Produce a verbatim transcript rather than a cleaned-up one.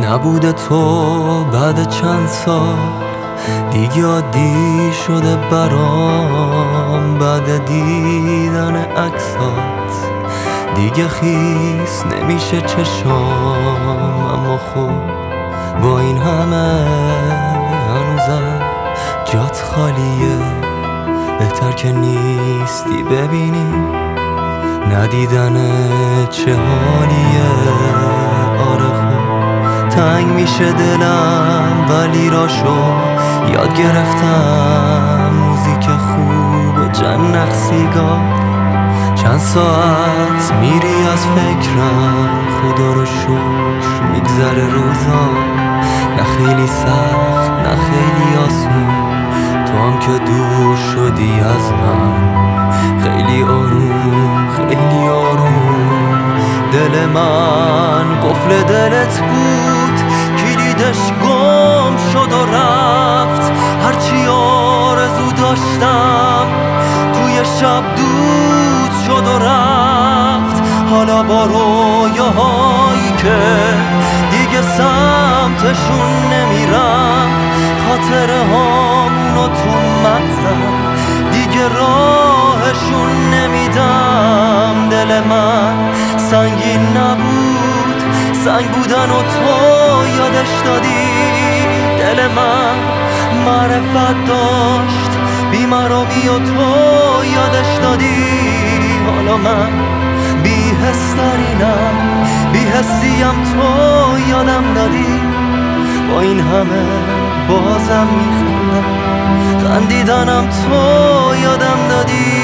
نبوده تو بعد چند سال دیگه عادی شده برام. بعد دیدن عکسات دیگه خیس نمیشه چشام. اما خب با این همه هنوزم جات خالیه. بهتر که نیستی ببینی ندیدن چه حالیه. آره خب تنگ میشه دلم ولی راشو یاد گرفتم. موزیک خوب و چند سیگار چند ساعت میری از فکرم. خدا رو شکر میگذره روزا، نه خیلی سخت نه خیلی آسون. تو هم که دور شدی از من خیلی آروم خیلی آروم. دل من قفل دلت بود، کلیدش گم شد و رفت. هرچی آرزو داشتم توی شب دود شد و رفت. حالا با رویاهایی که دیگه سمتشون نمیرم، خاطره هامونو تو مغزم دیگه راهشون نمیدم. دل من سنگین نبود، سنگ بودن و تو یادش دادی. دل من معرفت داشت، بی‌مرامی و تو یادش دادی. حالا من بی حس‌ترینم، بی حسیم تو یادم دادی. با این همه بازم میخندم، خندیدنم تو یادم دادی.